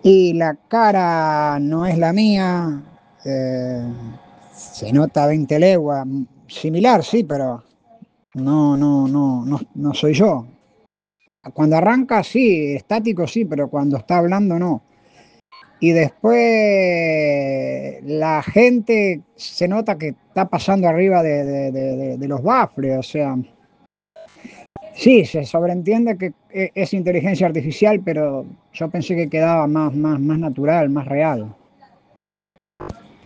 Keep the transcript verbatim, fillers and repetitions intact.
Y la cara no es la mía, eh, se nota veinte leguas, similar, sí, pero no, no, no, no, no soy yo. Cuando arranca, sí, estático, sí, pero cuando está hablando, no. Y después la gente se nota que está pasando arriba de, de, de, de, de los baffles, o sea, sí, se sobreentiende que es inteligencia artificial, pero yo pensé que quedaba más, más, más natural, más real.